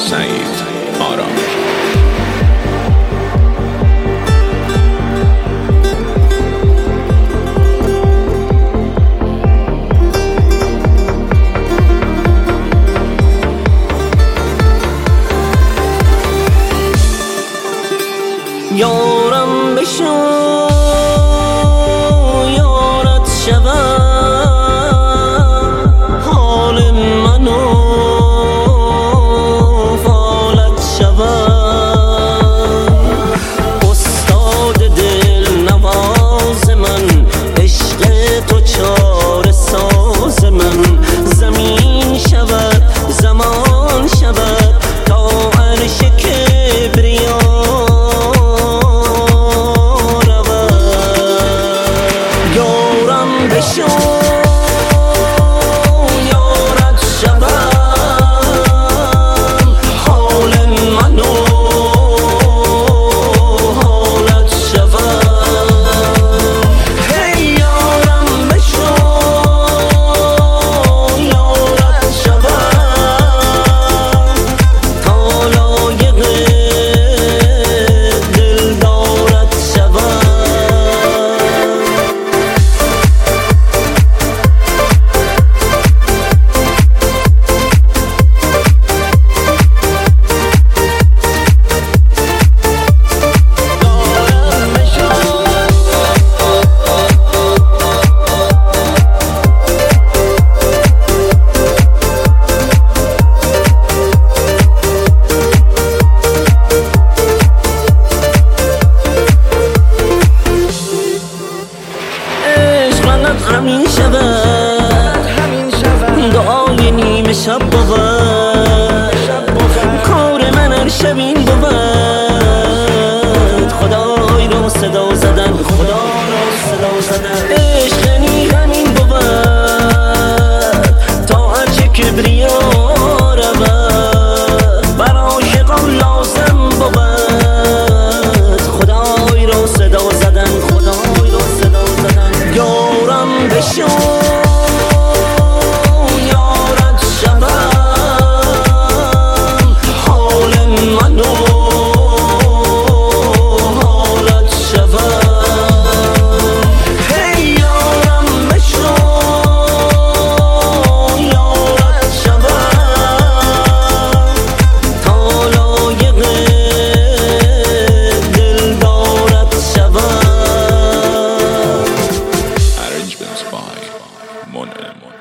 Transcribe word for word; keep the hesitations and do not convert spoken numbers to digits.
سعید آرام. یارم بشو یارت شوم، حال منو فالت شوم. استاد دل نواز من، عشق تو چاره ساز من. زمین شود زمان شود تا عرش کبریا بشو یارت شوم، حال منو حالت شوم. هی یارم بشو یارت شوم، تا لایق دلدارت شوم. همین شود دعای نیمه شب بود، کار من هر شب این بود. خدای رو صدا زدن، خدا رو صدا زدن. عشقنی همین بود تا هرچه کبریا رود، بر عاشقان لازم بود. خدای رو صدا زدن، خدای رو صدا زدن. یارم بشو یارت شوم، حال منو حالت شوم. هی یارم بشو یارت شوم، تا لایق دلدارت شوم. Arrangements by Mon